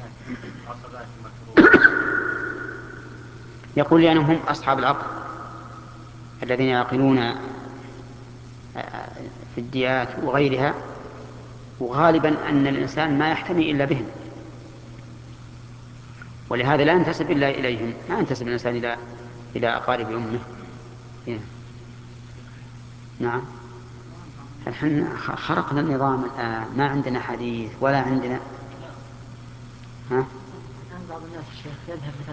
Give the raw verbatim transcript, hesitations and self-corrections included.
يقول لأنهم هم أصحاب العقل الذين يعقلون في الديات وغيرها، وغالبا أن الإنسان ما يحتمي إلا بهم، ولهذا لا ينتسب إلا إليهم، ما ينتسب الإنسان إلى إلى أقارب أمه. نعم، الحين خرقنا النظام الآن، ما عندنا حديث ولا عندنا. ها؟ بعض الناس الشيخ يذهب مثلا